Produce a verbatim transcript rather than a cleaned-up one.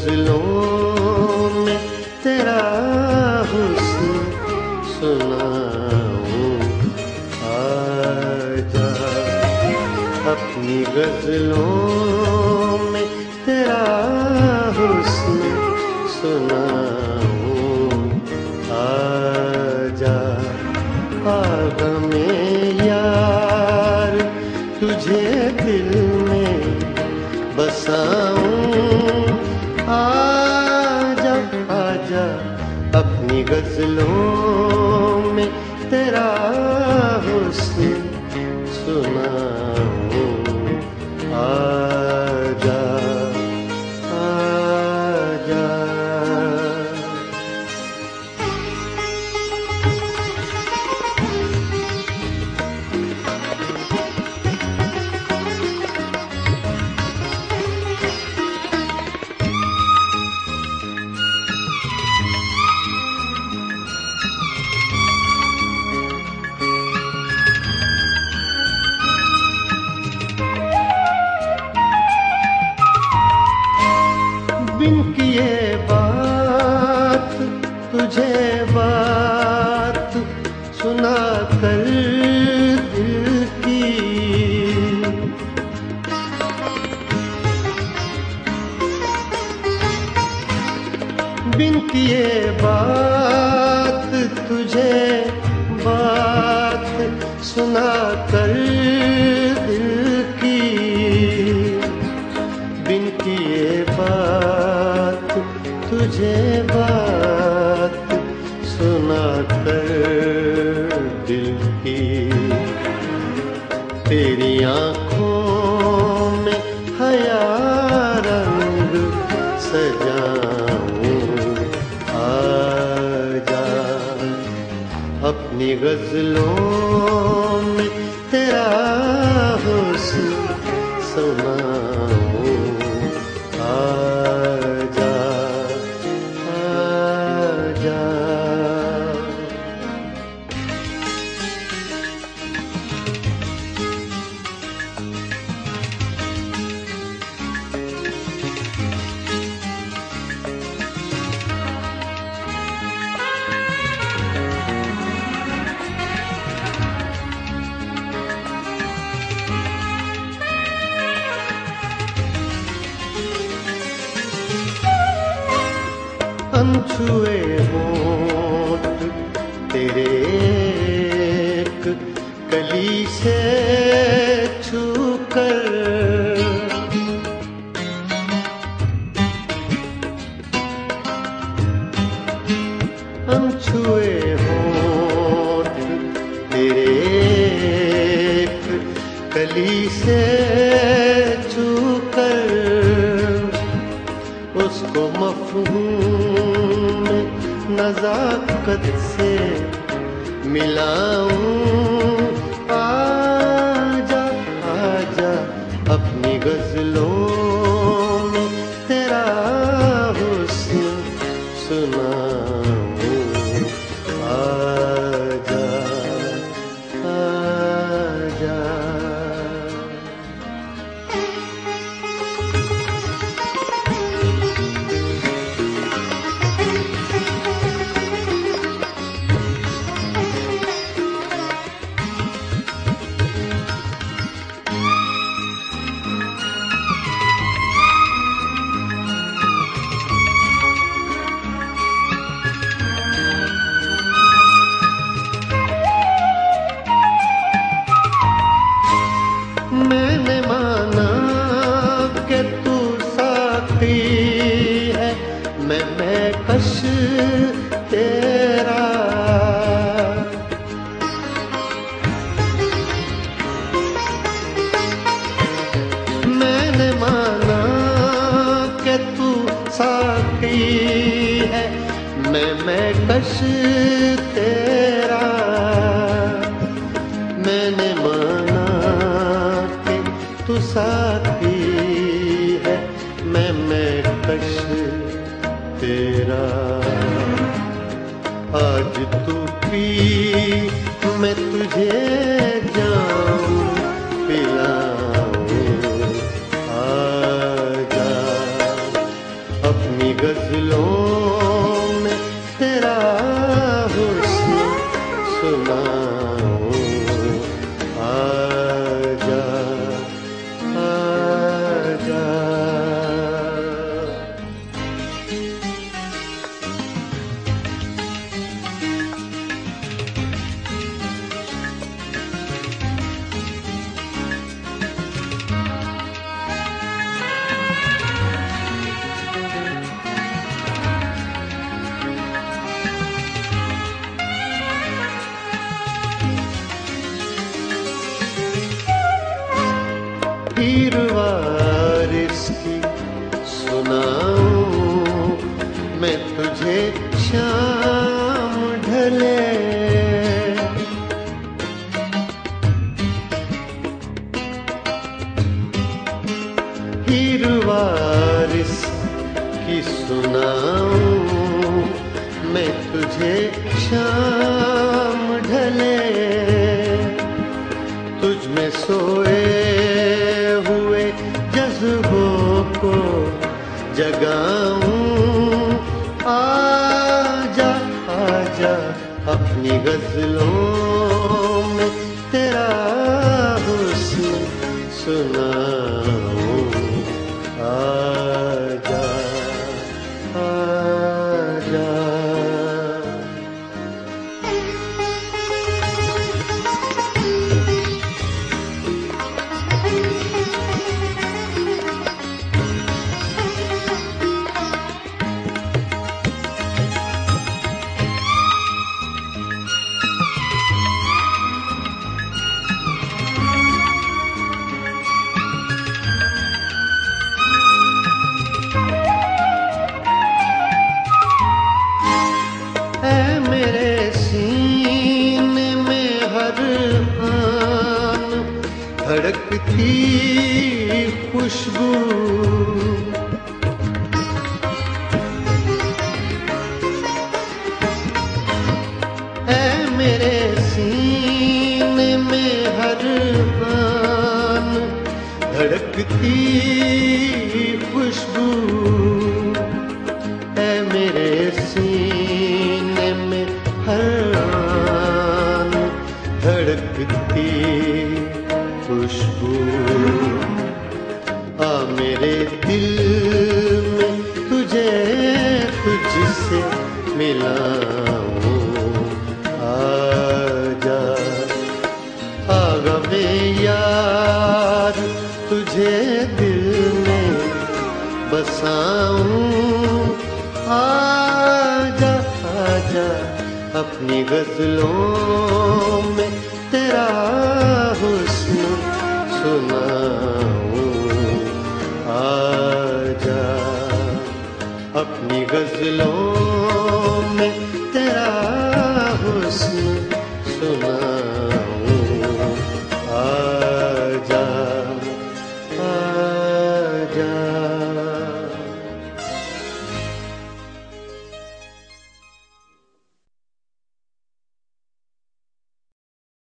गजलों में तेरा हुस्न सुनाऊं, आजा अपनी गजलों में तेरा हुस्न सुनाऊं, आजा आगा में यार तुझे दिल में बसाऊं, आजा आजा अपनी गजलों में तेरा हुस्न सुनाऊं, आजा आजा। बिन किए बात तुझे बात सुना कर दिल की, बिन किए बात तुझे बात सुना कर दिल की, बिन किए बात तुझे बात सुना कर दिल की, तेरी आँखों में हया रंग सजाऊं, आजा अपनी गजलों में तेरा हुस्न सुनाऊं, आजा आजा। अनछुए होंठ तेरे एक कली से छूकर, अनछुए होंठ तेरे एक कली से छूकर, उसको मफ़हूम नज़ाकत से मिलाऊं, आजा आजा अपनी गजलों में तेरा हुस्न सुनाऊं, आजा आजा। मैंने माना कि तू साथी है, मैं मैं कश तेरा, मैंने माना कि तू साथी है, मैं मैं कश तेरा, मैंने माना तू साथी है, मैं मैं कश तेरा, आज तू पी मैं तुझे जाऊं पिलाऊं, आजा अपनी गजलों में तेरा हुस्न सुनाऊं। आजा आजा। हीर वारिस की सुनाऊं मैं तुझे शाम ढले। हीर वारिस की सुनाऊं मैं तुझे शाम ढले। तुझ में सोए हुए जज्बों को जगाऊं। आजा आजा अपनी गजलों में तेरा हुस्न सुनाऊं। आजा आजा। ऐ मेरे सीने में हर आन धड़कती खुशबू। ऐ मेरे सीने में हर आन धड़कती खुशबू। ऐ मेरे सीने में हर आन धड़कती खुशबू। आ मेरे दिल में तुझे तुझसे मिलाऊं। आजा आगा में यार तुझे दिल में बसाऊं। आजा आजा अपनी गजलों में तेरा हुस्न सुनाऊं। आजा अपनी गजलों में